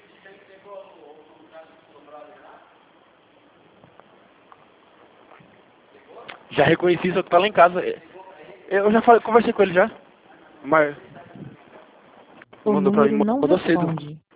Já reconheci, só que tá lá em casa. Eu já falei, conversei com ele já. Mas O mandou pra mim, número não mandou cedo. responde.